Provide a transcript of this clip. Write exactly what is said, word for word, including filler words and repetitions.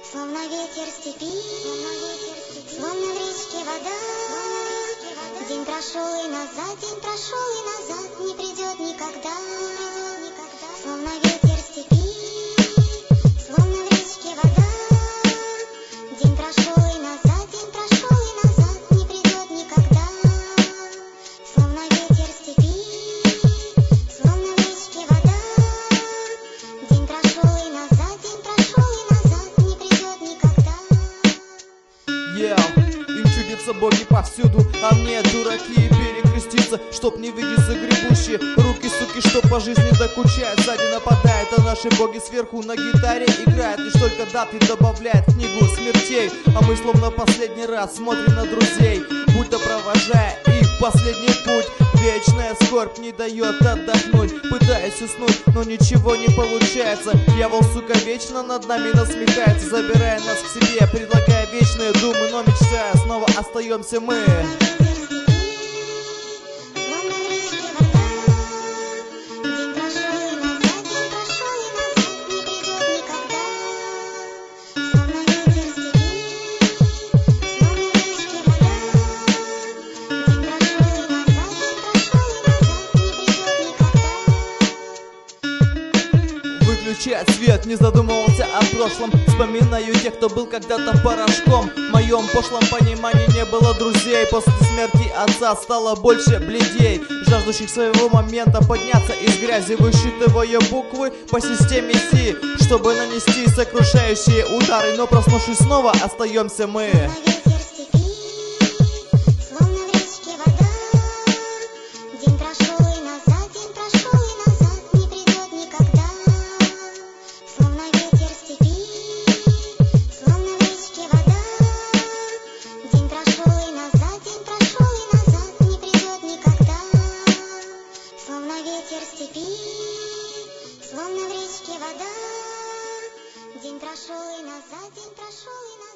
Словно ветер степи, словно в речке вода. День прошел и назад, день прошел и назад, не придет никогда. Словно ветер степи, словно в речке вода. День прошел и назад, день прошел и назад, не придет никогда. Словно ветер степи, словно в речке вода. День прошел и назад, день прошел и назад, не придет никогда. Yeah. Им чудятся боги повсюду, а мне дураки перекреститься, чтоб не видеть загребущие руки, суки, что по жизни докучают. Сзади нападают, а наши боги сверху на гитаре играют. Лишь только даты добавляют в книгу смертей, а мы словно последний раз смотрим на друзей, будто провожая их в последний путь. Вечная скорбь не дает отдохнуть, пытаясь уснуть, но ничего не получается. Дьявол, сука, вечно над нами насмехается, забирая нас к себе, предлагая вечные думы, но мечтая, снова остаемся мы. Выключает свет, не задумывался о прошлом. Вспоминаю тех, кто был когда-то порошком. В моем пошлом понимании не было друзей. После смерти отца стало больше бледей, жаждущих своего момента подняться из грязи, высчитывая буквы по системе Си, чтобы нанести сокрушающие удары. Но проснувшись снова, остаемся мы. Ветер степи, словно в речке вода. День прошел и назад, день прошел и назад.